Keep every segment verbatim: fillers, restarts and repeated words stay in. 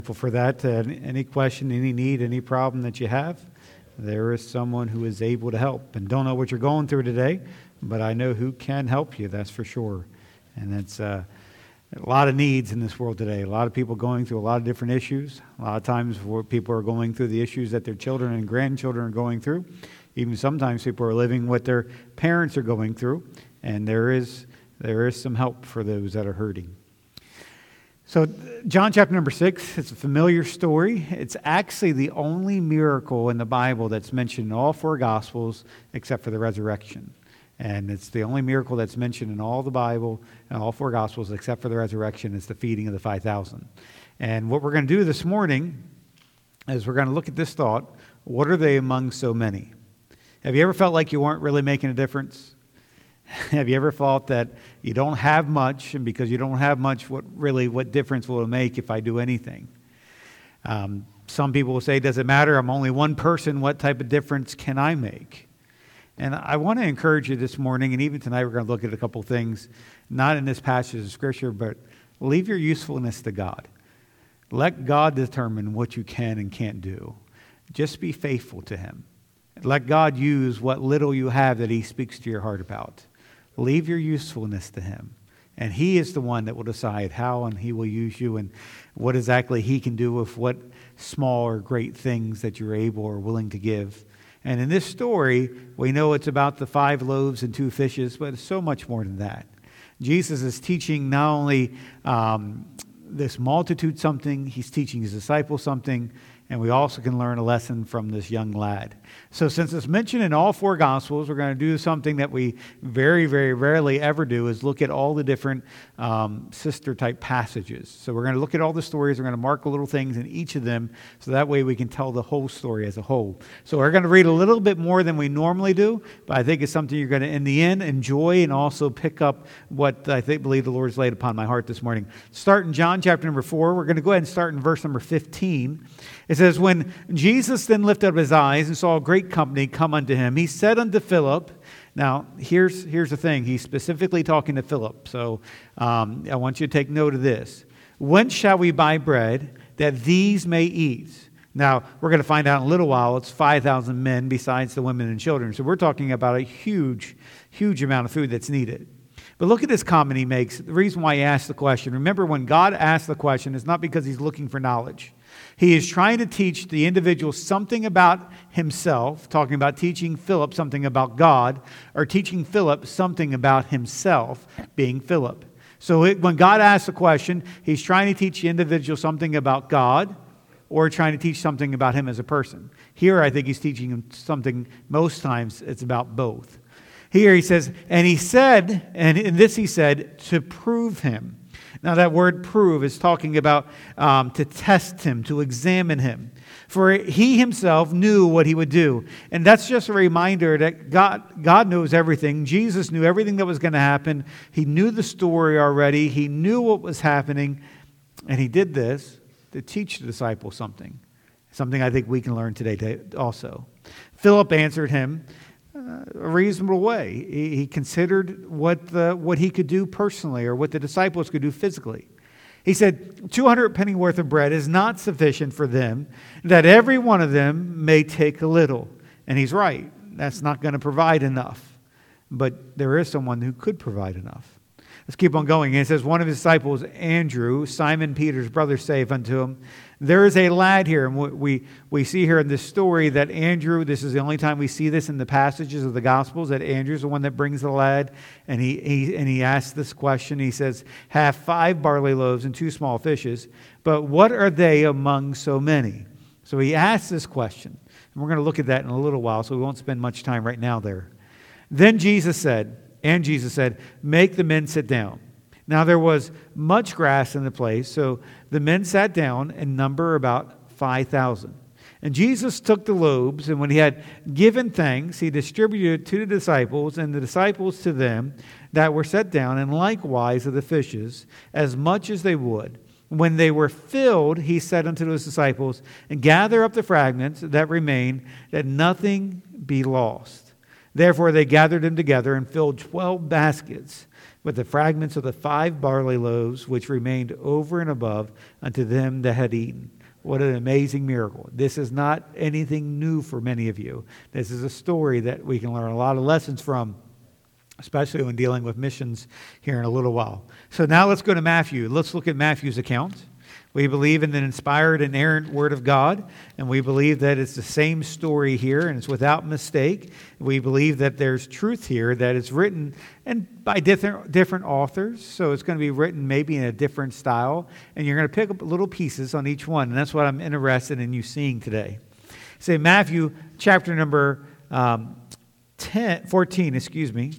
For that, uh, any question, any need, any problem that you have, there is someone who is able to help. And don't know what you're going through today, but I know who can help you, that's for sure. And it's uh, a lot of needs in this world today. A lot of people going through a lot of different issues. A lot of times where people are going through the issues that their children and grandchildren are going through. Even sometimes people are living what their parents are going through. And there is there is some help for those that are hurting. So John chapter number six, it's a familiar story. It's actually the only miracle in the Bible that's mentioned in all four Gospels except for the resurrection. And it's the only miracle that's mentioned in all the Bible and all four Gospels except for the resurrection. It's the feeding of the five thousand. And what we're going to do this morning is we're going to look at this thought, what are they among so many? Have you ever felt like you weren't really making a difference? Have you ever thought that you don't have much, and because you don't have much, what really, what difference will it make if I do anything? Um, some people will say, does it matter? I'm only one person. What type of difference can I make? And I want to encourage you this morning, and even tonight we're going to look at a couple things, not in this passage of Scripture, but leave your usefulness to God. Let God determine what you can and can't do. Just be faithful to Him. Let God use what little you have that He speaks to your heart about. Leave your usefulness to Him. And He is the one that will decide how and He will use you and what exactly He can do with what small or great things that you're able or willing to give. And in this story, we know it's about the five loaves and two fishes, but it's so much more than that. Jesus is teaching not only um, this multitude something, He's teaching His disciples something, and we also can learn a lesson from this young lad. So since it's mentioned in all four Gospels, we're going to do something that we very, very rarely ever do, is look at all the different um, sister-type passages. So we're going to look at all the stories. We're going to mark little things in each of them, so that way we can tell the whole story as a whole. So we're going to read a little bit more than we normally do, but I think it's something you're going to, in the end, enjoy and also pick up what I think, believe the Lord's laid upon my heart this morning. Start in John chapter number four. We're going to go ahead and start in verse number fifteen. It says, when Jesus then lifted up His eyes and saw a great company come unto Him, He said unto Philip, now here's, here's the thing, He's specifically talking to Philip, so um, I want you to take note of this. Whence shall we buy bread that these may eat? Now, we're going to find out in a little while, it's five thousand men besides the women and children, so we're talking about a huge, huge amount of food that's needed. But look at this comment He makes, the reason why He asked the question. Remember, when God asks the question, it's not because He's looking for knowledge. He is trying to teach the individual something about himself, talking about teaching Philip something about God, or teaching Philip something about himself, being Philip. So it, when God asks a question, He's trying to teach the individual something about God, or trying to teach something about him as a person. Here, I think He's teaching him something, most times it's about both. Here He says, and He said, and in this He said, to prove Him. Now that word prove is talking about um, to test Him, to examine Him. For He Himself knew what He would do. And that's just a reminder that God, God knows everything. Jesus knew everything that was going to happen. He knew the story already. He knew what was happening. And He did this to teach the disciples something. Something I think we can learn today also. Philip answered Him Uh, a reasonable way. He, he considered what the, what he could do personally, or what the disciples could do physically. He said, two hundred penny worth of bread is not sufficient for them, that every one of them may take a little. And he's right. That's not going to provide enough. But there is someone who could provide enough. Let's keep on going. It says, one of His disciples, Andrew, Simon Peter's brother, saith unto Him, there is a lad here. And we, we see here in this story that Andrew, this is the only time we see this in the passages of the Gospels, that Andrew's the one that brings the lad. And he, he, and he asks this question. He says, have five barley loaves and two small fishes, but what are they among so many? So he asks this question. And we're going to look at that in a little while, so we won't spend much time right now there. Then Jesus said, and Jesus said, make the men sit down. Now there was much grass in the place, so the men sat down, in number about five thousand. And Jesus took the loaves, and when He had given thanks, He distributed to the disciples, and the disciples to them that were set down, and likewise of the fishes, as much as they would. When they were filled, He said unto His disciples, and gather up the fragments that remain, that nothing be lost. Therefore they gathered them together and filled twelve baskets. with the fragments of the five barley loaves which remained over and above unto them that had eaten. What an amazing miracle. This is not anything new for many of you. This is a story that we can learn a lot of lessons from, especially when dealing with missions here in a little while. So now let's go to Matthew. Let's look at Matthew's account. We believe in the inspired, inerrant Word of God, and we believe that it's the same story here, and it's without mistake. We believe that there's truth here, that it's written and by different, different authors, so it's going to be written maybe in a different style, and you're going to pick up little pieces on each one, and that's what I'm interested in you seeing today. Say Matthew chapter number um, ten, fourteen, excuse me.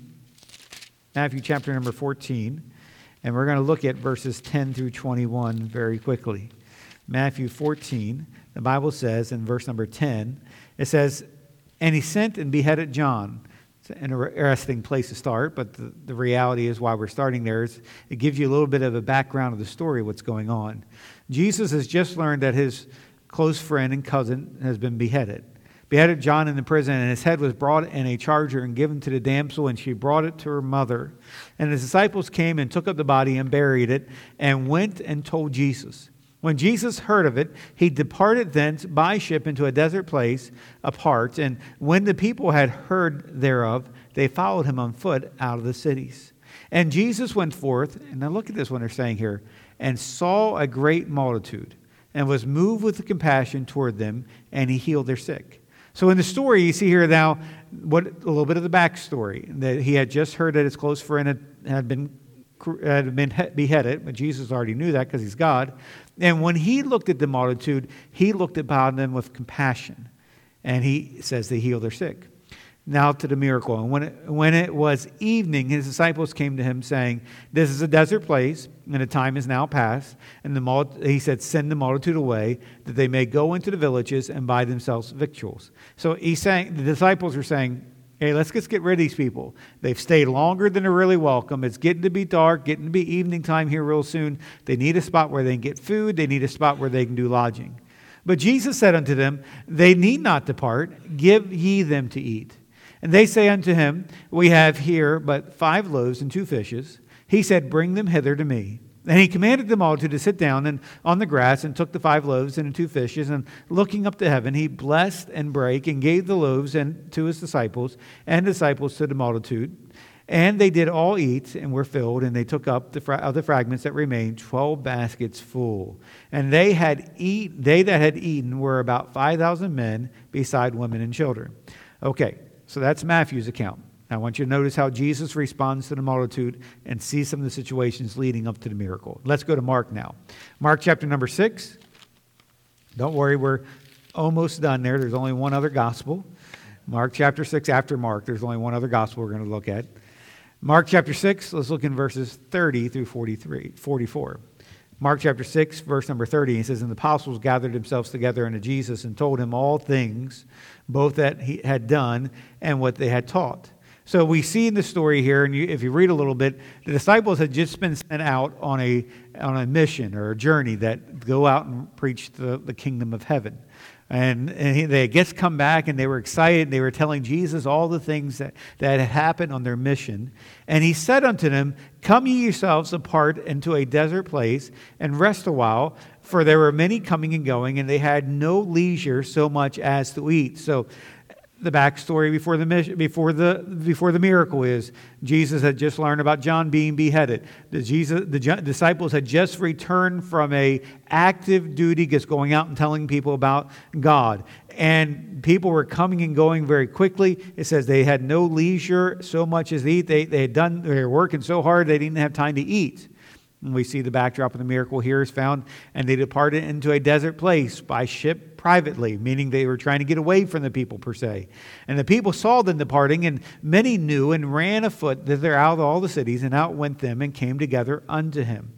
Matthew chapter number fourteen. And we're going to look at verses ten through twenty-one very quickly. Matthew fourteen, the Bible says in verse number ten, it says, "And he sent and beheaded John." It's an interesting place to start, but the, the reality is why we're starting there is it gives you a little bit of a background of the story, what's going on. Jesus has just learned that his close friend and cousin has been beheaded. Beheaded John in the prison, and his head was brought in a charger and given to the damsel, and she brought it to her mother. And his disciples came and took up the body and buried it, and went and told Jesus. When Jesus heard of it, he departed thence by ship into a desert place apart. And when the people had heard thereof, they followed him on foot out of the cities. And Jesus went forth, and now look at this one they're saying here, and saw a great multitude, and was moved with compassion toward them, and he healed their sick. So in the story, you see here now what a little bit of the backstory, that he had just heard that his close friend had, had been had been beheaded, but Jesus already knew that because he's God. And when he looked at the multitude, he looked upon them with compassion, and he says they healed their sick. Now to the miracle. And when it, when it was evening, his disciples came to him saying, "This is a desert place, and the time is now past." And the mul- he said, "Send the multitude away, that they may go into the villages and buy themselves victuals." So he's saying, the disciples are saying, "Hey, let's just get rid of these people. They've stayed longer than they're really welcome. It's getting to be dark, getting to be evening time here real soon. They need a spot where they can get food. They need a spot where they can do lodging." But Jesus said unto them, "They need not depart. Give ye them to eat." And they say unto him, "We have here but five loaves and two fishes." He said, "Bring them hither to me." And he commanded them all to sit down and on the grass, and took the five loaves and the two fishes, and looking up to heaven, he blessed and brake, and gave the loaves and to his disciples, and disciples to the multitude. And they did all eat, and were filled, and they took up the fra- of the fragments that remained, twelve baskets full. And they had eat, they that had eaten were about five thousand men, beside women and children. Okay. So that's Matthew's account. Now I want you to notice how Jesus responds to the multitude and see some of the situations leading up to the miracle. Let's go to Mark now. Mark chapter number six. Don't worry, we're almost done there. There's only one other gospel. Mark chapter six, after Mark, there's only one other gospel we're going to look at. Mark chapter six, let's look in verses thirty through forty-three, forty-four. Mark chapter six, verse number thirty, he says, "And the apostles gathered themselves together unto Jesus, and told him all things, both that he had done and what they had taught." So we see in the story here, and you, if you read a little bit, the disciples had just been sent out on a on a mission or a journey that go out and preach the, the kingdom of heaven. And, and he, they just come back, and they were excited. They were telling Jesus all the things that, that had happened on their mission. And he said unto them, "Come ye yourselves apart into a desert place, and rest a while, for there were many coming and going, and they had no leisure so much as to eat." So the backstory before the mission, before the before the miracle is Jesus had just learned about John being beheaded. The Jesus the disciples had just returned from a active duty, just going out and telling people about God, and people were coming and going very quickly. It says they had no leisure so much as to eat. They they had done they were working so hard they didn't have time to eat. And we see the backdrop of the miracle here is found, "And they departed into a desert place by ship privately," meaning they were trying to get away from the people per se. "And the people saw them departing, and many knew, and ran afoot thither out of all the cities, and out went them, and came together unto him.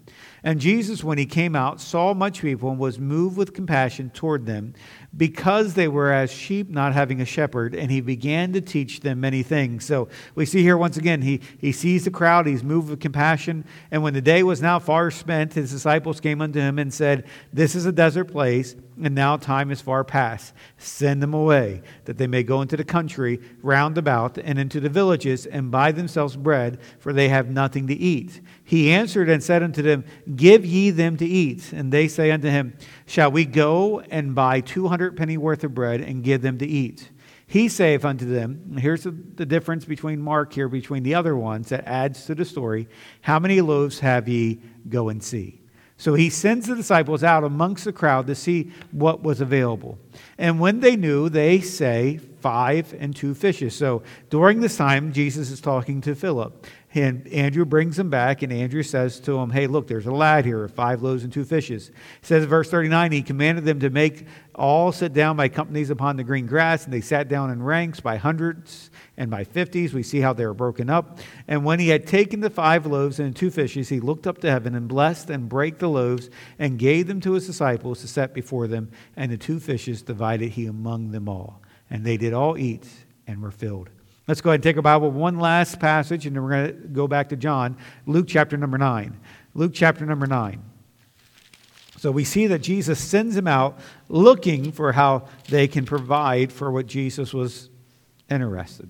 And Jesus, when he came out, saw much people and was moved with compassion toward them, because they were as sheep not having a shepherd, and he began to teach them many things. So we see here once again, he, he sees the crowd, he's moved with compassion, and when the day was now far spent, his disciples came unto him and said, This is a desert place, and now time is far past. Send them away, that they may go into the country round about and into the villages and buy themselves bread, for they have nothing to eat. He answered and said unto them, Give ye them to eat. And they say unto him, Shall we go and buy two hundred penny worth of bread and give them to eat? He saith unto them, and here's the, the difference between Mark here, between the other ones that adds to the story, How many loaves have ye? Go and see. So he sends the disciples out amongst the crowd to see what was available. And when they knew, they say, Five and two fishes. So during this time, Jesus is talking to Philip. And Andrew brings him back, and Andrew says to him, Hey, look, there's a lad here, five loaves and two fishes. It says in verse thirty-nine, He commanded them to make all sit down by companies upon the green grass, and they sat down in ranks by hundreds and by fifties. We see how they were broken up. And when he had taken the five loaves and two fishes, he looked up to heaven and blessed and brake the loaves and gave them to his disciples to set before them. And the two fishes divided he among them all. And they did all eat and were filled. Let's go ahead and take our Bible, one last passage, and then we're going to go back to John, Luke chapter number nine. Luke chapter number nine. So we see that Jesus sends them out looking for how they can provide for what Jesus was interested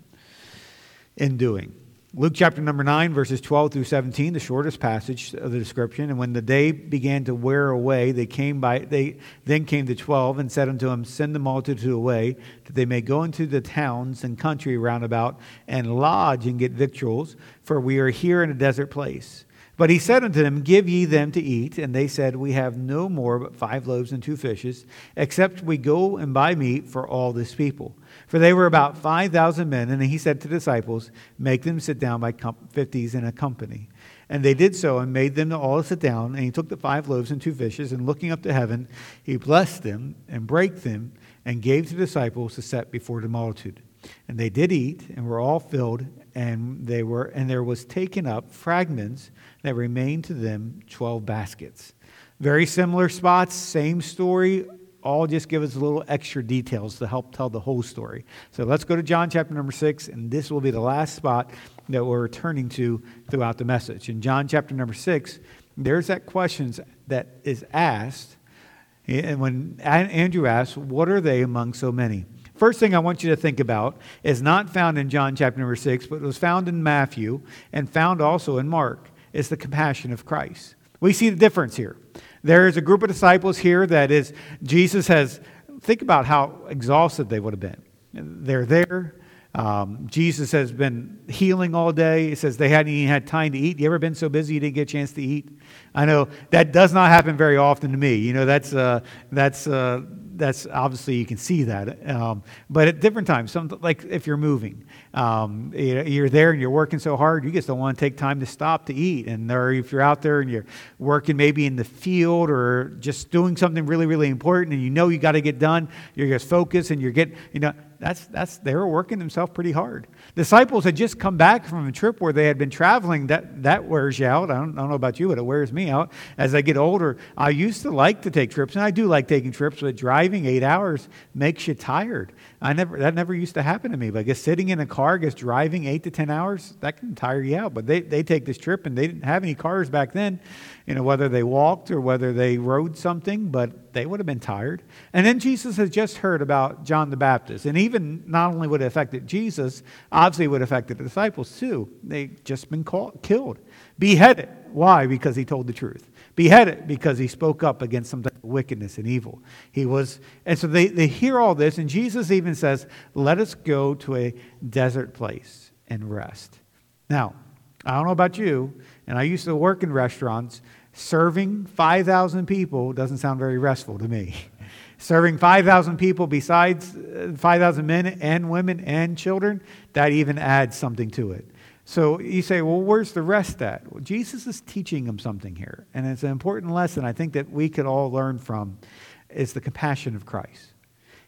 in doing. Luke chapter number nine, verses twelve through seventeen, the shortest passage of the description. And when the day began to wear away, they came by. They then came to twelve and said unto him, Send the multitude away, that they may go into the towns and country round about, and lodge and get victuals, for we are here in a desert place. But he said unto them, Give ye them to eat. And they said, We have no more but five loaves and two fishes, except we go and buy meat for all this people. For they were about five thousand men. And he said to the disciples, Make them sit down by fifties in a company. And they did so, and made them all sit down. And he took the five loaves and two fishes, and looking up to heaven, he blessed them, and brake them, and gave to the disciples to set before the multitude. And they did eat, and were all filled, and they were, and there was taken up fragments that remained to them twelve baskets. Very similar spots, same story, all just give us a little extra details to help tell the whole story. So let's go to John chapter number six, and this will be the last spot that we're returning to throughout the message. In John chapter number six, there's that question that is asked, and when Andrew asks, what are they among so many? First thing I want you to think about is not found in John chapter number six, but it was found in Matthew and found also in Mark. It's the compassion of Christ. We see the difference here. There is a group of disciples here that is, Jesus has, think about how exhausted they would have been. They're there. Um, Jesus has been healing all day. It says they hadn't even had time to eat. You ever been so busy you didn't get a chance to eat? I know that does not happen very often to me. You know, that's uh, that's uh, that's obviously you can see that. Um, but at different times, some, like if you're moving, um, you're there and you're working so hard, you just don't want to take time to stop to eat. And or if you're out there and you're working maybe in the field or just doing something really, really important, and you know you got to get done, you're just focused and you're getting, you know. That's, that's, they were working themselves pretty hard. Disciples had just come back from a trip where they had been traveling. That, that wears you out. I don't, I don't know about you, but it wears me out. As I get older, I used to like to take trips, and I do like taking trips, but driving eight hours makes you tired. I never That never used to happen to me. But I guess sitting in a car, I guess driving eight to ten hours, that can tire you out. But they, they take this trip, and they didn't have any cars back then, you know, whether they walked or whether they rode something, but they would have been tired. And then Jesus has just heard about John the Baptist. And even not only would it affect Jesus, obviously it would affect the disciples too. They'd just been caught, killed, beheaded. Why? Because he told the truth. Beheaded because he spoke up against some type of wickedness and evil. He was, and so they, they hear all this, and Jesus even says, let us go to a desert place and rest. Now, I don't know about you, and I used to work in restaurants. Serving five thousand people doesn't sound very restful to me. Serving five thousand people besides five thousand men and women and children, that even adds something to it. So you say, well, where's the rest at? Well, Jesus is teaching them something here. And it's an important lesson I think that we could all learn from, is the compassion of Christ.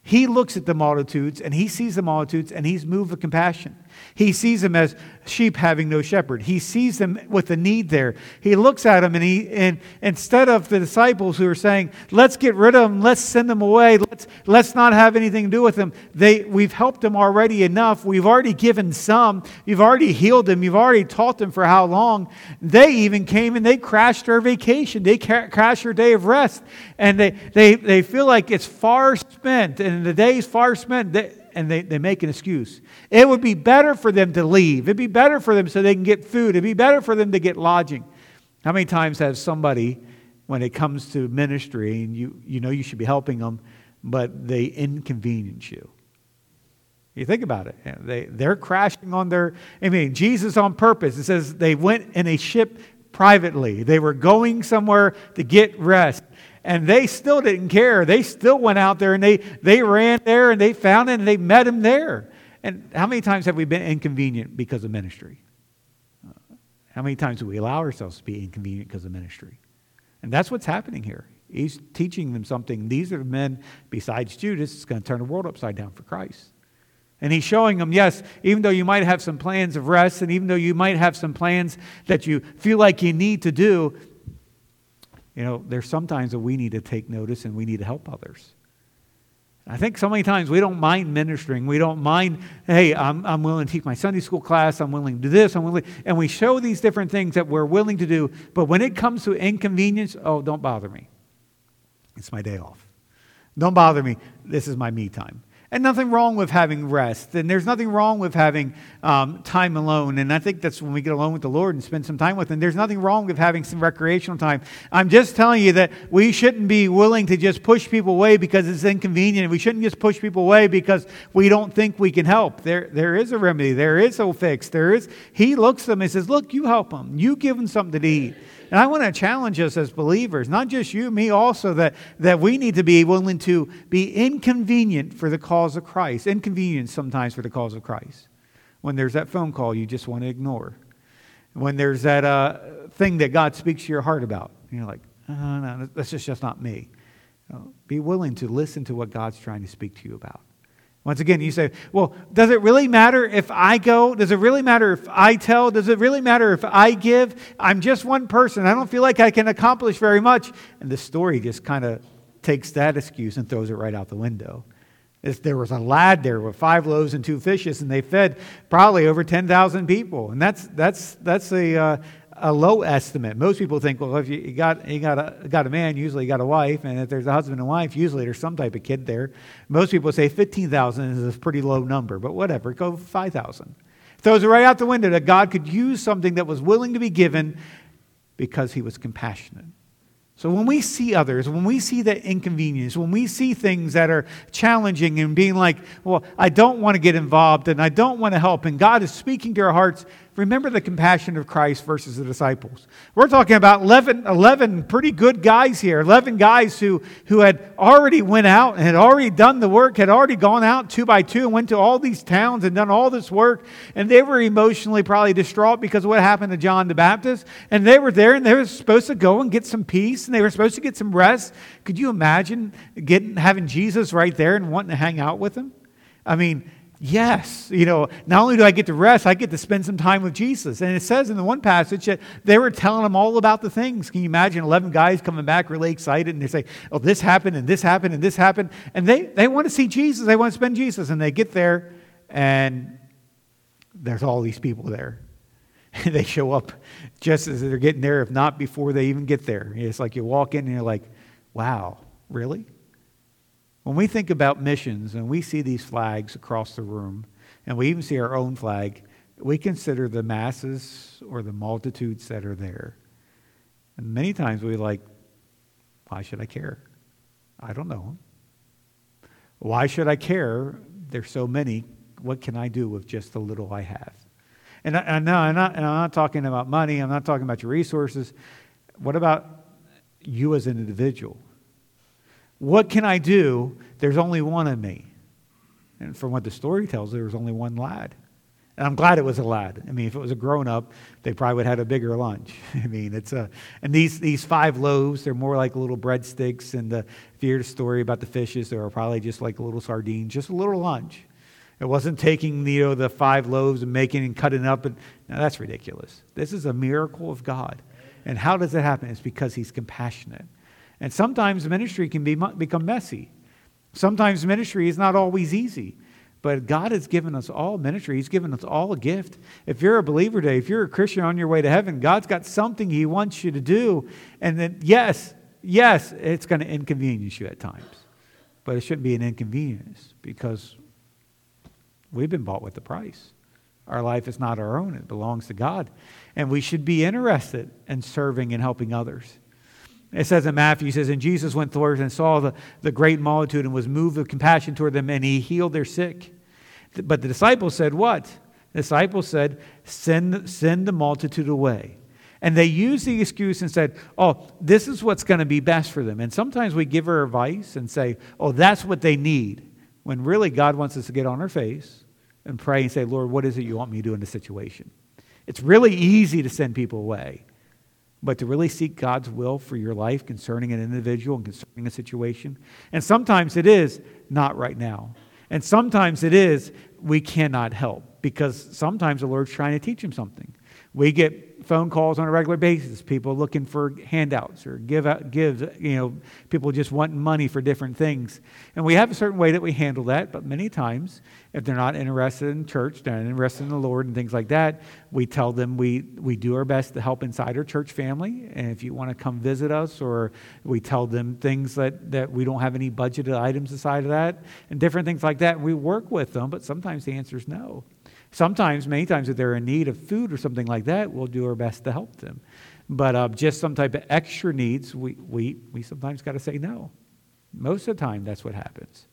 He looks at the multitudes, and he sees the multitudes, and he's moved with compassion. He sees them as sheep having no shepherd. He sees them with the need there. He looks at them, and he and instead of the disciples who are saying, "Let's get rid of them, let's send them away, let's let's not have anything to do with them," they we've helped them already enough. We've already given some. You've already healed them. You've already taught them for how long. They even came and they crashed their vacation. They ca- crashed their day of rest, and they they they feel like it's far spent, and the day's far spent. They, And they, they make an excuse. It would be better for them to leave. It'd be better for them so they can get food. It'd be better for them to get lodging. How many times has somebody, when it comes to ministry, and you, you know you should be helping them, but they inconvenience you? You think about it. They, they're crashing on their, I mean, Jesus on purpose. It says they went in a ship privately. They were going somewhere to get rest. And they still didn't care. They still went out there and they, they ran there and they found it and they met him there. And how many times have we been inconvenient because of ministry? Uh, how many times do we allow ourselves to be inconvenient because of ministry? And that's what's happening here. He's teaching them something. These are the men, besides Judas, it's going to turn the world upside down for Christ. And he's showing them, yes, even though you might have some plans of rest, and even though you might have some plans that you feel like you need to do, you know, there's sometimes that we need to take notice and we need to help others. I think so many times we don't mind ministering. We don't mind, hey, I'm, I'm willing to teach my Sunday school class. I'm willing to do this. I'm willing, and we show these different things that we're willing to do. But when it comes to inconvenience, oh, don't bother me. It's my day off. Don't bother me. This is my me time. And nothing wrong with having rest. And there's nothing wrong with having um, time alone. And I think that's when we get alone with the Lord and spend some time with Him. There's nothing wrong with having some recreational time. I'm just telling you that we shouldn't be willing to just push people away because it's inconvenient. We shouldn't just push people away because we don't think we can help. There, there is a remedy. There is a fix. There is. He looks at them and says, look, you help them. You give them something to eat. And I want to challenge us as believers, not just you, me also, that, that we need to be willing to be inconvenient for the cause of Christ. Inconvenient sometimes for the cause of Christ. When there's that phone call you just want to ignore. When there's that uh, thing that God speaks to your heart about. You're like, oh, no, that's just, just not me. You know, be willing to listen to what God's trying to speak to you about. Once again, you say, well, does it really matter if I go? Does it really matter if I tell? Does it really matter if I give? I'm just one person. I don't feel like I can accomplish very much. And the story just kind of takes that excuse and throws it right out the window. It's, there was a lad there with five loaves and two fishes, and they fed probably over ten thousand people. And that's that's that's a uh, a low estimate. Most people think, well, if you got you got a got a man, usually you got a wife, and if there's a husband and wife, usually there's some type of kid there. Most people say fifteen thousand is a pretty low number, but whatever, go five thousand. Throws it right out the window that God could use something that was willing to be given because He was compassionate. So when we see others, when we see that inconvenience, when we see things that are challenging and being like, well, I don't want to get involved and I don't want to help, and God is speaking to our hearts, remember the compassion of Christ versus the disciples. We're talking about eleven, eleven pretty good guys here, eleven guys who, who had already went out and had already done the work, had already gone out two by two and went to all these towns and done all this work, and they were emotionally probably distraught because of what happened to John the Baptist, and they were there and they were supposed to go and get some peace and they were supposed to get some rest. Could you imagine getting having Jesus right there and wanting to hang out with Him? I mean, yes, you know, not only do I get to rest, I get to spend some time with Jesus. And it says in the one passage that they were telling Him all about the things. Can you imagine eleven guys coming back really excited and they say, oh, this happened and this happened and this happened. And they, they want to see Jesus. They want to spend Jesus. And they get there and there's all these people there. And they show up just as they're getting there, if not before they even get there. It's like you walk in and you're like, wow, really? When we think about missions and we see these flags across the room, and we even see our own flag, we consider the masses or the multitudes that are there. And many times we're like, why should I care? I don't know them. Why should I care? There's so many. What can I do with just the little I have? And I, I know I'm not, and I'm not talking about money. I'm not talking about your resources. What about you as an individual? What can I do? There's only one of me. And from what the story tells, there was only one lad. And I'm glad it was a lad. I mean, if it was a grown-up, they probably would have had a bigger lunch. I mean, it's a, and these these five loaves, they're more like little breadsticks. And the, if you hear the story about the fishes, they were probably just like little sardines, just a little lunch. It wasn't taking, you know, the five loaves and making and cutting up. And, now that's ridiculous. This is a miracle of God. And how does it happen? It's because he's compassionate. And sometimes ministry can be become messy. Sometimes ministry is not always easy. But God has given us all ministry. He's given us all a gift. If you're a believer today, if you're a Christian on your way to heaven, God's got something he wants you to do. And then, yes, yes, it's going to inconvenience you at times. But it shouldn't be an inconvenience because we've been bought with a price. Our life is not our own. It belongs to God. And we should be interested in serving and helping others. It says in Matthew, it says, and Jesus went forth and saw the, the great multitude and was moved with compassion toward them, and he healed their sick. But the disciples said what? The disciples said, send, send the multitude away. And they used the excuse and said, oh, this is what's going to be best for them. And sometimes we give her advice and say, oh, that's what they need. When really God wants us to get on our face and pray and say, Lord, what is it you want me to do in this situation? It's really easy to send people away. But to really seek God's will for your life concerning an individual and concerning a situation. And sometimes it is not right now. And sometimes it is we cannot help. Because sometimes the Lord's trying to teach him something. We get phone calls on a regular basis. People looking for handouts or give out, gives, you know, people just wanting money for different things. And we have a certain way that we handle that. But many times, if they're not interested in church, they're not interested in the Lord and things like that, we tell them we, we do our best to help inside our church family. And if you want to come visit us, or we tell them things that, that we don't have any budgeted items aside of that, and different things like that. We work with them, but sometimes the answer is no. Sometimes, many times, if they're in need of food or something like that, we'll do our best to help them. But uh, just some type of extra needs, we, we, we sometimes got to say no. Most of the time, that's what happens.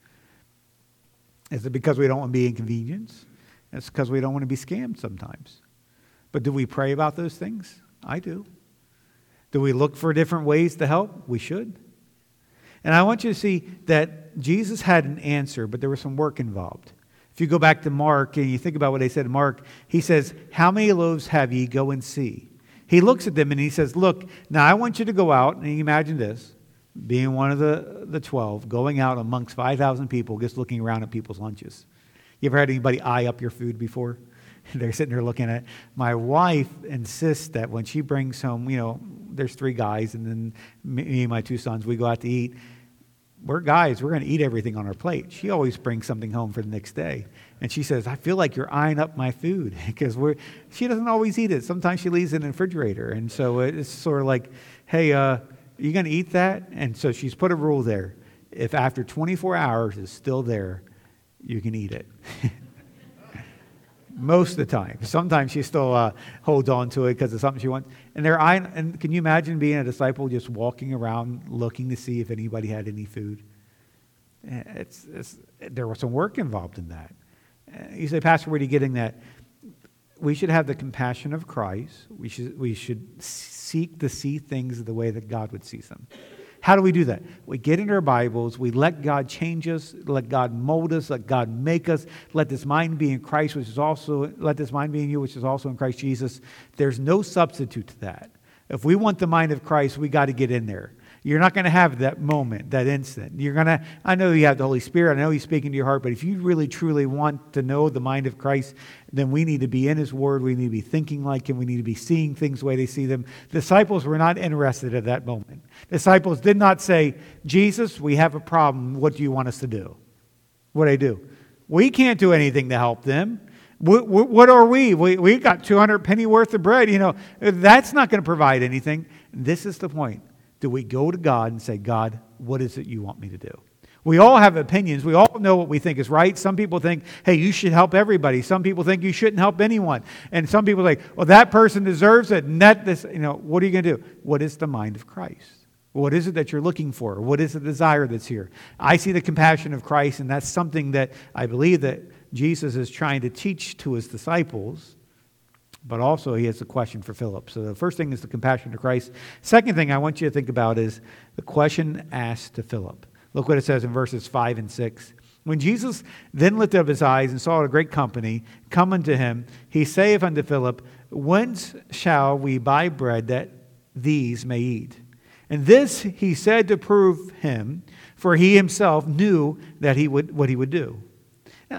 Is it because we don't want to be inconvenienced? It's because we don't want to be scammed sometimes. But do we pray about those things? I do. Do we look for different ways to help? We should. And I want you to see that Jesus had an answer, but there was some work involved. If you go back to Mark and you think about what they said to Mark, he says, how many loaves have ye? Go and see. He looks at them and he says, look, now I want you to go out, and you imagine this, being one of the, the twelve, going out amongst five thousand people, just looking around at people's lunches. You ever had anybody eye up your food before? They're sitting there looking at it. My wife insists that when she brings home, you know, there's three guys, and then me and my two sons, we go out to eat. We're guys, we're going to eat everything on our plate. She always brings something home for the next day. And she says, I feel like you're eyeing up my food, because we're, she doesn't always eat it. Sometimes she leaves it in the refrigerator. And so it's sort of like, hey, uh, are you going to eat that? And so she's put a rule there. If after twenty-four hours it's still there, you can eat it. Most of the time. Sometimes she still uh, holds on to it because it's something she wants. And they're eyeing, and can you imagine being a disciple just walking around looking to see if anybody had any food? It's, it's there was some work involved in that. You say, Pastor, where are you getting that? We should have the compassion of Christ. We should we should seek to see things the way that God would see them. How do we do that? We get into our Bibles, we let God change us, let God mold us, let God make us, let this mind be in Christ, which is also, let this mind be in you, which is also in Christ Jesus. There's no substitute to that. If we want the mind of Christ, we got to get in there. You're not going to have that moment, that instant. You're going to, I know you have the Holy Spirit, I know He's speaking to your heart, but if you really truly want to know the mind of Christ, then we need to be in His Word, we need to be thinking like Him, we need to be seeing things the way they see them. The disciples were not interested at that moment. The disciples did not say, Jesus, we have a problem, what do you want us to do? What do they do? We can't do anything to help them. What, what are we? We we got two hundred penny worth of bread. You know, that's not going to provide anything. This is the point. Do we go to God and say, God, what is it you want me to do? We all have opinions. We all know what we think is right. Some people think, hey, you should help everybody. Some people think you shouldn't help anyone. And some people think, well, that person deserves it. And that, this, you know, what are you going to do? What is the mind of Christ? What is it that you're looking for? What is the desire that's here? I see the compassion of Christ, and that's something that I believe that Jesus is trying to teach to His disciples. But also he has a question for Philip. So the first thing is the compassion of Christ. Second thing I want you to think about is the question asked to Philip. Look what it says in verses five and six. When Jesus then lifted up his eyes and saw a great company come unto him, he saith unto Philip, Whence shall we buy bread that these may eat? And this he said to prove him, for he himself knew that he would what he would do. Now,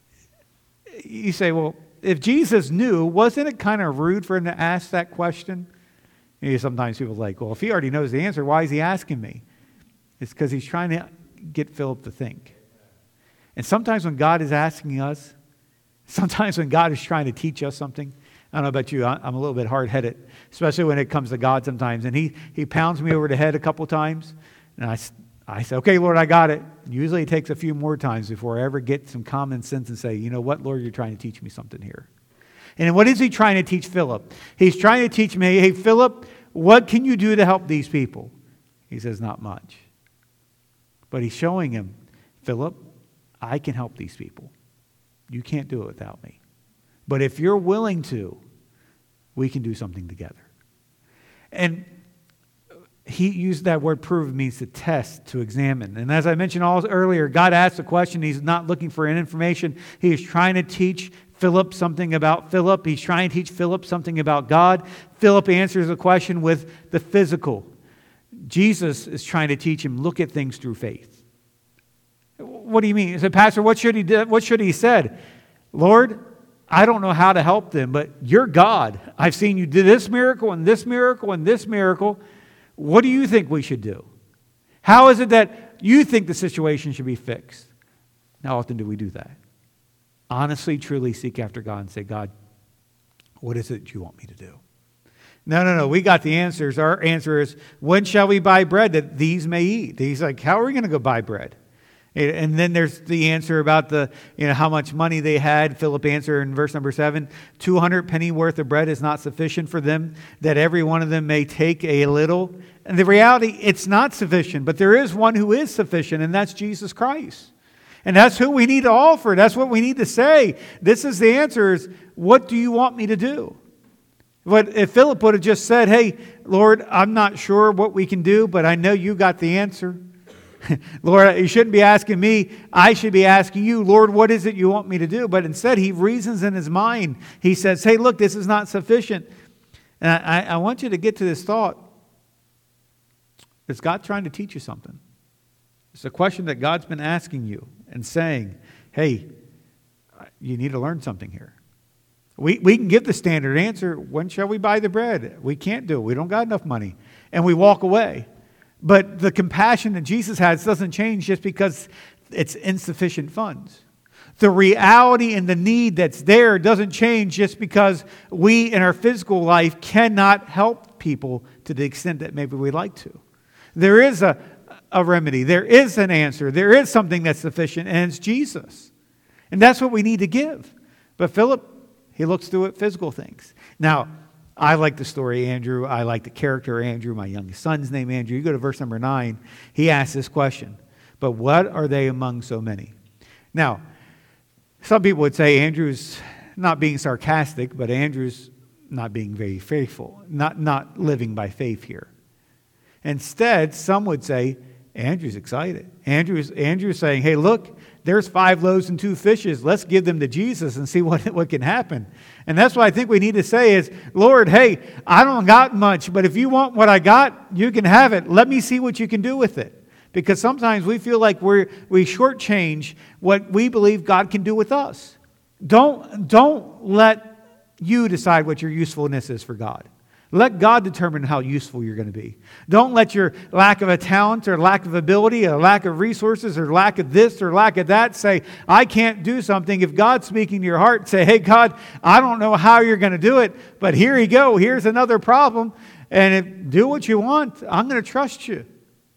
you say, well, if Jesus knew, wasn't it kind of rude for him to ask that question? You know, sometimes people are like, well, if he already knows the answer, why is he asking me? It's because he's trying to get Philip to think. And sometimes when God is asking us, sometimes when God is trying to teach us something, I don't know about you, I'm a little bit hard-headed, especially when it comes to God sometimes. And he, he pounds me over the head a couple times, and I, I say, okay, Lord, I got it. Usually it takes a few more times before I ever get some common sense and say, you know what, Lord, you're trying to teach me something here. And what is he trying to teach Philip? He's trying to teach me, hey, Philip, what can you do to help these people? He says, not much. But he's showing him, Philip, I can help these people. You can't do it without me. But if you're willing to, we can do something together. And he used that word prove, means to test, to examine. And as I mentioned all earlier, God asked a question. He's not looking for an information. He is trying to teach Philip something about Philip. He's trying to teach Philip something about God. Philip answers the question with the physical. Jesus is trying to teach him, look at things through faith. What do you mean? He said, Pastor, what should he do? What should he said? Lord, I don't know how to help them, but you're God. I've seen you do this miracle and this miracle and this miracle. What do you think we should do? How is it that you think the situation should be fixed? How often do we do that? Honestly, truly seek after God and say, God, what is it you want me to do? No, no, no. We got the answers. Our answer is, when shall we buy bread that these may eat? He's like, how are we going to go buy bread? And then there's the answer about the, you know, how much money they had. Philip answered in verse number seven, two hundred penny worth of bread is not sufficient for them, that every one of them may take a little. And the reality, it's not sufficient, but there is one who is sufficient, and that's Jesus Christ. And that's who we need to offer. That's what we need to say. This is the answer is, what do you want me to do? But if Philip would have just said, hey, Lord, I'm not sure what we can do, but I know you got the answer. Lord, you shouldn't be asking me. I should be asking you, Lord, what is it you want me to do? But instead, he reasons in his mind. He says, hey, look, this is not sufficient. And I, I want you to get to this thought. Is God trying to teach you something? It's a question that God's been asking you and saying, hey, you need to learn something here. We, we can give the standard answer, when shall we buy the bread? We can't do it. We don't got enough money. And we walk away. But the compassion that Jesus has doesn't change just because it's insufficient funds. The reality and the need that's there doesn't change just because we in our physical life cannot help people to the extent that maybe we'd like to. There is a, a remedy. There is an answer. There is something that's sufficient, and it's Jesus. And that's what we need to give. But Philip, he looks through at physical things. Now, I like the story, Andrew. I like the character, Andrew. My youngest son's name, Andrew. You go to verse number nine. He asks this question. But what are they among so many? Now, some people would say Andrew's not being sarcastic, but Andrew's not being very faithful, not, not living by faith here. Instead, some would say Andrew's excited. Andrew's, Andrew's saying, hey, look, there's five loaves and two fishes. Let's give them to Jesus and see what, what can happen. And that's what I think we need to say is, Lord, hey, I don't got much, but if you want what I got, you can have it. Let me see what you can do with it. Because sometimes we feel like we're, we shortchange what we believe God can do with us. Don't, don't let you decide what your usefulness is for God. Let God determine how useful you're going to be. Don't let your lack of a talent or lack of ability or lack of resources or lack of this or lack of that say, I can't do something. If God's speaking to your heart, say, hey, God, I don't know how you're going to do it, but here you go. Here's another problem. And if, do what you want. I'm going to trust you.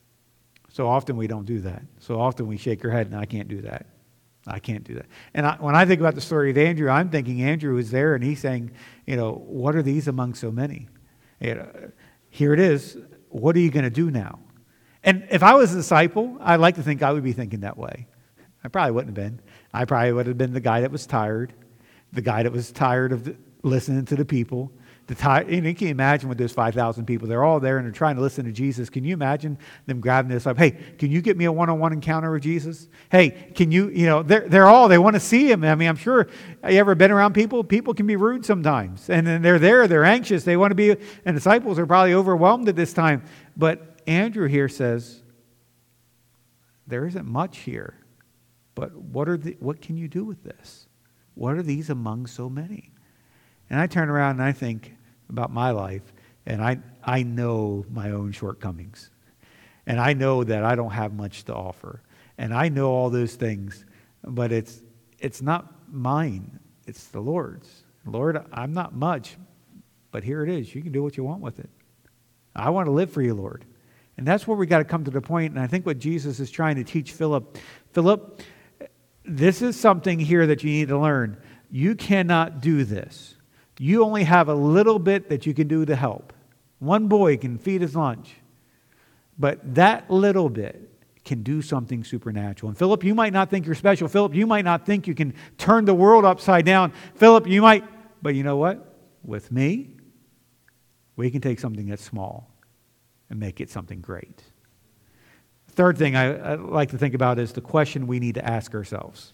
So often we don't do that. So often we shake our head and I can't do that. I can't do that. And I, when I think about the story of Andrew, I'm thinking Andrew is there and he's saying, you know, what are these among so many? You know, here it is. What are you going to do now? And if I was a disciple, I'd like to think I would be thinking that way. I probably wouldn't have been. I probably would have been the guy that was tired, the guy that was tired of the, listening to the people, The time, and you can imagine with those five thousand people, they're all there and they're trying to listen to Jesus. Can you imagine them grabbing this up? Hey, can you get me a one-on-one encounter with Jesus? Hey, can you, you know, they're, they're all, they want to see him. I mean, I'm sure, have you ever been around people? People can be rude sometimes. And then they're there, they're anxious, they want to be, and disciples are probably overwhelmed at this time. But Andrew here says, there isn't much here. But what are the, what can you do with this? What are these among so many? And I turn around and I think about my life, and I, I know my own shortcomings. And I know that I don't have much to offer. And I know all those things, but it's it's not mine. It's the Lord's. Lord, I'm not much, but here it is. You can do what you want with it. I want to live for you, Lord. And that's where we got to come to the point, and I think what Jesus is trying to teach Philip. Philip, this is something here that you need to learn. You cannot do this. You only have a little bit that you can do to help. One boy can feed his lunch. But that little bit can do something supernatural. And Philip, you might not think you're special. Philip, you might not think you can turn the world upside down. Philip, you might, but you know what? With me, we can take something that's small and make it something great. Third thing I, I like to think about is the question we need to ask ourselves.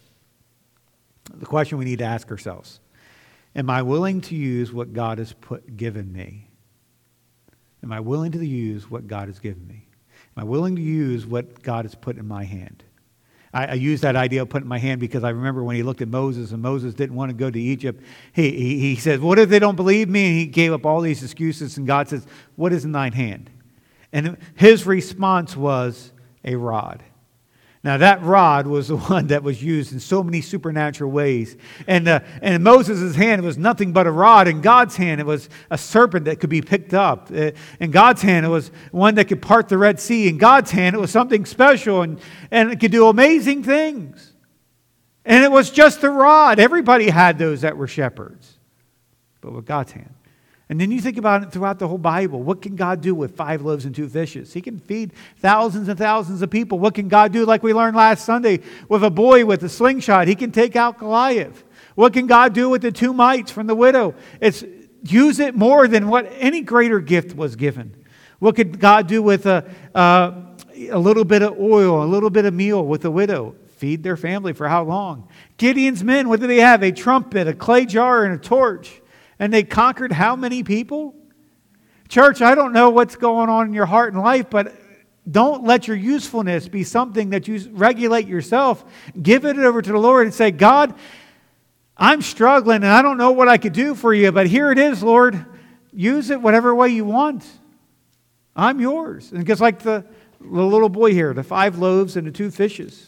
The question we need to ask ourselves. Am I willing to use what God has put given me? Am I willing to use what God has given me? Am I willing to use what God has put in my hand? I, I use that idea of put in my hand because I remember when he looked at Moses and Moses didn't want to go to Egypt. He, he, he says, what if they don't believe me? And he gave up all these excuses, and God says, what is in thine hand? And his response was a rod. Now that rod was the one that was used in so many supernatural ways. And, uh, and in Moses' hand it was nothing but a rod. In God's hand it was a serpent that could be picked up. Uh, in God's hand it was one that could part the Red Sea. In God's hand it was something special, and, and it could do amazing things. And it was just a rod. Everybody had those that were shepherds. But with God's hand. And then you think about it throughout the whole Bible. What can God do with five loaves and two fishes? He can feed thousands and thousands of people. What can God do, like we learned last Sunday, with a boy with a slingshot? He can take out Goliath. What can God do with the two mites from the widow? It's use it more than what any greater gift was given. What could God do with a, uh, a little bit of oil, a little bit of meal with the widow? Feed their family for how long? Gideon's men, what did they have? A trumpet, a clay jar, and a torch. And they conquered how many people? Church, I don't know what's going on in your heart and life, but don't let your usefulness be something that you regulate yourself. Give it over to the Lord and say, God, I'm struggling and I don't know what I could do for you, but here it is, Lord. Use it whatever way you want. I'm yours. And just like the, the little boy here, the five loaves and the two fishes.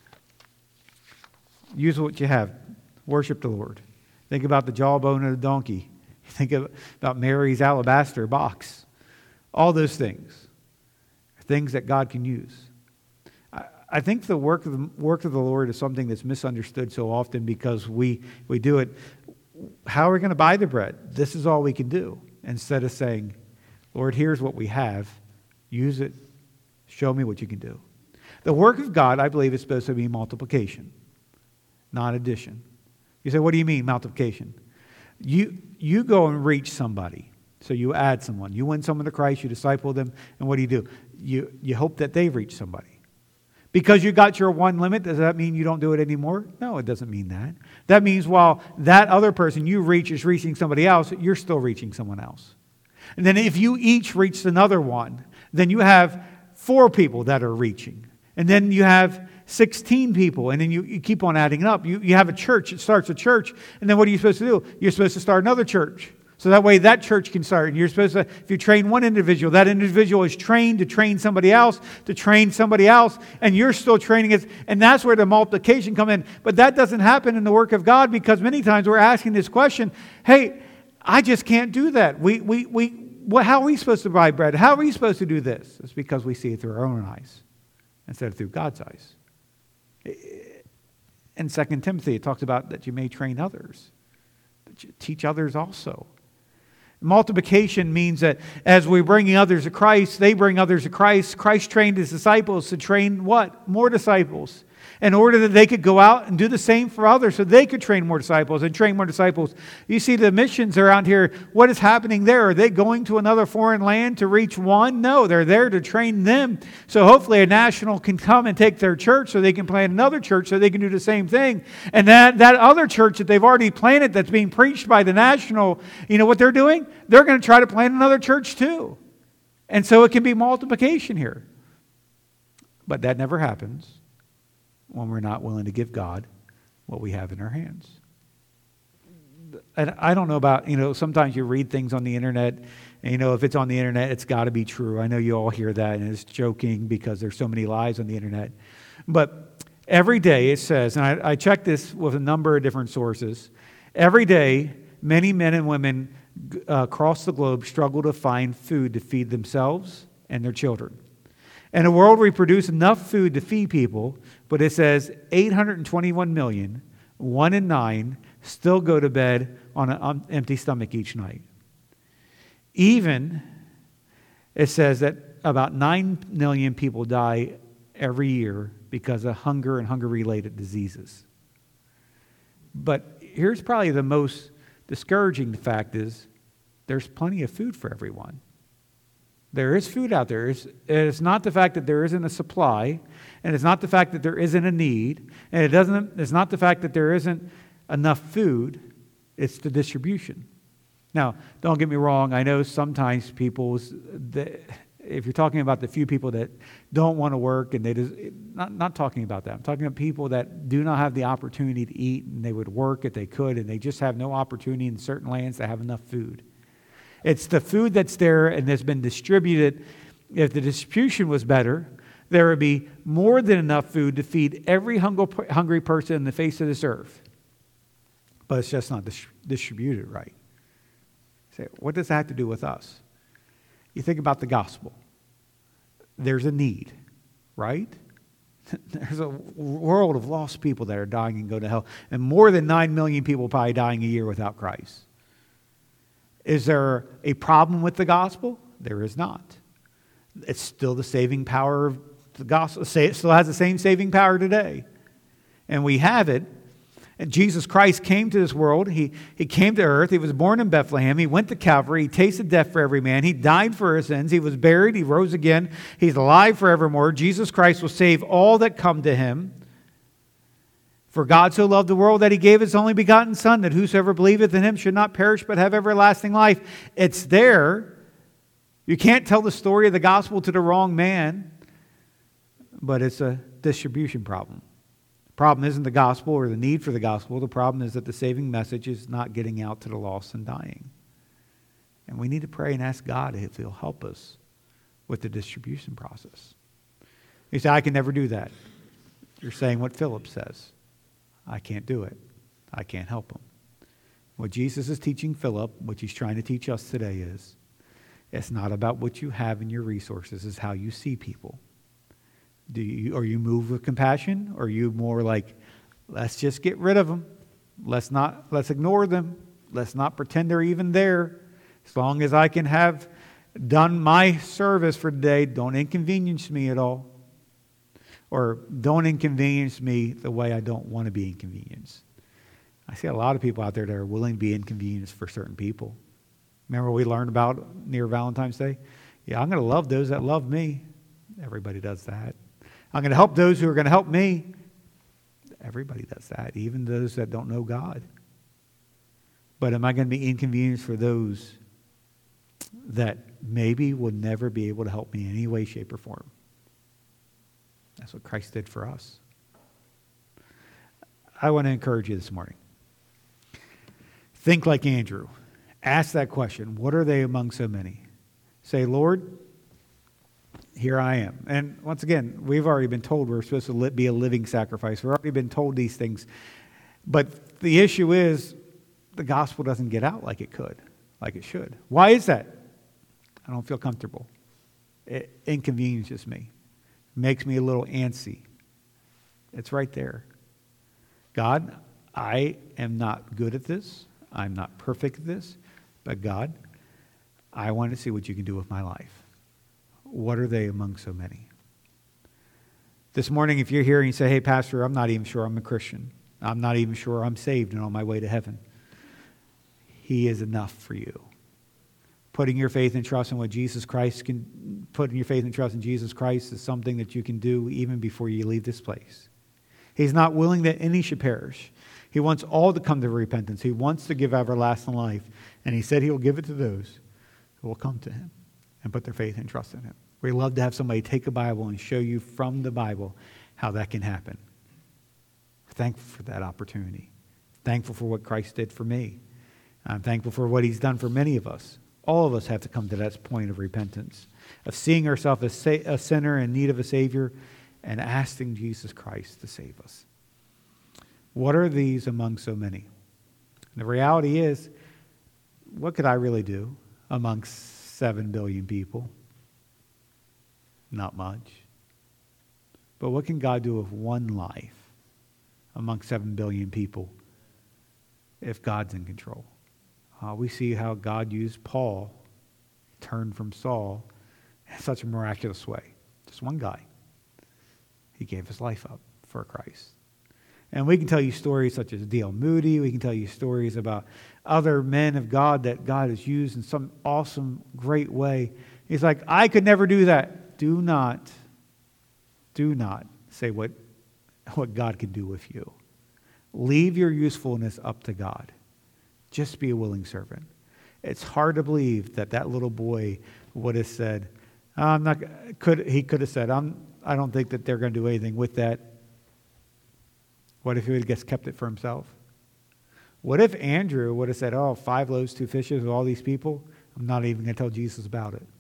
Use what you have. Worship the Lord. Think about the jawbone of the donkey. Think about Mary's alabaster box. All those things are things that God can use. I, I think the work of the work of the Lord is something that's misunderstood so often because we, we do it. How are we going to buy the bread? This is all we can do. Instead of saying, Lord, here's what we have. Use it. Show me what you can do. The work of God, I believe, is supposed to be multiplication, not addition. You say, what do you mean, multiplication? You you go and reach somebody. So you add someone. You win someone to Christ, you disciple them, and what do you do? You, you hope that they reach somebody. Because you got your one limit, does that mean you don't do it anymore? No, it doesn't mean that. That means while that other person you reach is reaching somebody else, you're still reaching someone else. And then if you each reach another one, then you have four people that are reaching. And then you have sixteen people, and then you, you keep on adding it up. You, you have a church. It starts a church, and then what are you supposed to do? You're supposed to start another church. So that way that church can start. And you're supposed to, if you train one individual, that individual is trained to train somebody else, to train somebody else, and you're still training it. And that's where the multiplication comes in. But that doesn't happen in the work of God because many times we're asking this question, hey, I just can't do that. We, we, we, what, how are we supposed to buy bread? How are we supposed to do this? It's because we see it through our own eyes instead of through God's eyes. In Second Timothy, it talks about that you may train others, that you teach others also. Multiplication means that as we're bringing others to Christ, they bring others to Christ. Christ trained his disciples to train what? More disciples. in order that they could go out and do the same for others so they could train more disciples and train more disciples. You see the missions around here, what is happening there? Are they going to another foreign land to reach one? No, they're there to train them. So hopefully a national can come and take their church so they can plant another church so they can do the same thing. And that, that other church that they've already planted that's being preached by the national, you know what they're doing? They're going to try to plant another church too. And so it can be multiplication here. But that never happens when we're not willing to give God what we have in our hands. And I don't know about, you know, sometimes you read things on the internet, and you know, if it's on the internet, it's got to be true. I know you all hear that, and it's joking because there's so many lies on the internet. But every day it says, and I, I checked this with a number of different sources, every day many men and women uh, across the globe struggle to find food to feed themselves and their children. In a world we produce enough food to feed people, but it says eight hundred twenty-one million, one in nine, still go to bed on an empty stomach each night. Even, it says that about nine million people die every year because of hunger and hunger-related diseases. But here's probably the most discouraging fact is there's plenty of food for everyone. There is food out there. It's, it's not the fact that there isn't a supply, and it's not the fact that there isn't a need, and it doesn't. It's not the fact that there isn't enough food. It's the distribution. Now, don't get me wrong. I know sometimes people, if you're talking about the few people that don't want to work, and they just, not not talking about that. I'm talking about people that do not have the opportunity to eat, and they would work if they could, and they just have no opportunity in certain lands to have enough food. It's the food that's there and that's been distributed. If the distribution was better, there would be more than enough food to feed every hungry person on the face of this earth. But it's just not distributed right. So what does that have to do with us? You think about the gospel. There's a need, right? There's a world of lost people that are dying and go to hell. And more than nine million people probably dying a year without Christ. Is there a problem with the gospel? There is not. It's still the saving power of the gospel. It still has the same saving power today. And we have it. And Jesus Christ came to this world. He, he came to earth. He was born in Bethlehem. He went to Calvary. He tasted death for every man. He died for his sins. He was buried. He rose again. He's alive forevermore. Jesus Christ will save all that come to him. For God so loved the world that he gave his only begotten Son, that whosoever believeth in him should not perish but have everlasting life. It's there. You can't tell the story of the gospel to the wrong man, but it's a distribution problem. The problem isn't the gospel or the need for the gospel. The problem is that the saving message is not getting out to the lost and dying. And we need to pray and ask God if he'll help us with the distribution process. You say, I can never do that. You're saying what Philip says. I can't do it. I can't help him. What Jesus is teaching Philip, what he's trying to teach us today is, it's not about what you have in your resources, it's how you see people. Do you, are you moved with compassion? Or are you more like, let's just get rid of them. Let's not, let's ignore them. Let's not pretend they're even there. As long as I can have done my service for today, don't inconvenience me at all. Or don't inconvenience me the way I don't want to be inconvenienced. I see a lot of people out there that are willing to be inconvenienced for certain people. Remember what we learned about near Valentine's Day? Yeah, I'm going to love those that love me. Everybody does that. I'm going to help those who are going to help me. Everybody does that, even those that don't know God. But am I going to be inconvenienced for those that maybe will never be able to help me in any way, shape, or form? That's what Christ did for us. I want to encourage you this morning. Think like Andrew. Ask that question. What are they among so many? Say, Lord, here I am. And once again, we've already been told we're supposed to be a living sacrifice. We've already been told these things. But the issue is the gospel doesn't get out like it could, like it should. Why is that? I don't feel comfortable. It inconveniences me. Makes me a little antsy. It's right there. God, I am not good at this. I'm not perfect at this. But God, I want to see what you can do with my life. What are they among so many? This morning, if you're here and you say, hey, Pastor, I'm not even sure I'm a Christian. I'm not even sure I'm saved and on my way to heaven. He is enough for you. Putting your faith and trust in what Jesus Christ can, putting your faith and trust in Jesus Christ is something that you can do even before you leave this place. He's not willing that any should perish. He wants all to come to repentance. He wants to give everlasting life. And he said he will give it to those who will come to him and put their faith and trust in him. We love to have somebody take a Bible and show you from the Bible how that can happen. We're thankful for that opportunity. Thankful for what Christ did for me. I'm thankful for what he's done for many of us. All of us have to come to that point of repentance, of seeing ourselves as a sinner in need of a Savior and asking Jesus Christ to save us. What are these among so many? The reality is, what could I really do amongst seven billion people? Not much. But what can God do with one life among seven billion people if God's in control? Uh, we see how God used Paul, turned from Saul, in such a miraculous way. Just one guy. He gave his life up for Christ. And we can tell you stories such as D L Moody. We can tell you stories about other men of God that God has used in some awesome, great way. He's like, I could never do that. Do not, do not say what, what God can do with you. Leave your usefulness up to God. Just be a willing servant. It's hard to believe that that little boy would have said, I'm not, could, he could have said, I'm, I don't think that they're going to do anything with that. What if he would have just kept it for himself? What if Andrew would have said, oh, five loaves, two fishes with all these people? I'm not even going to tell Jesus about it.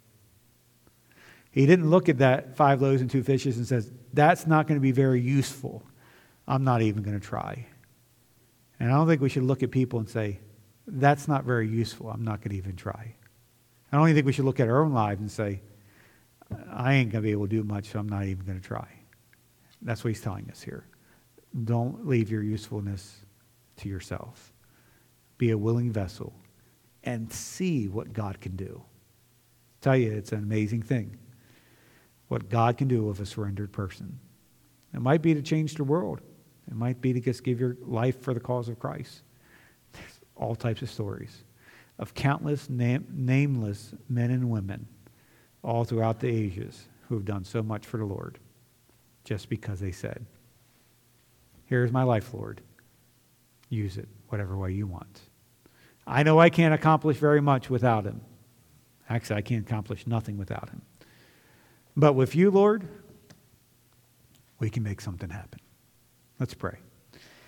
He didn't look at that five loaves and two fishes and says, that's not going to be very useful. I'm not even going to try. And I don't think we should look at people and say, that's not very useful. I'm not going to even try. I don't even think we should look at our own lives and say, I ain't going to be able to do much, so I'm not even going to try. That's what he's telling us here. Don't leave your usefulness to yourself. Be a willing vessel and see what God can do. I tell you, it's an amazing thing. What God can do with a surrendered person. It might be to change the world. It might be to just give your life for the cause of Christ. There's all types of stories of countless name, nameless men and women all throughout the ages who have done so much for the Lord just because they said, here's my life, Lord. Use it whatever way you want. I know I can't accomplish very much without him. Actually, I can't accomplish nothing without him. But with you, Lord, we can make something happen. Let's pray.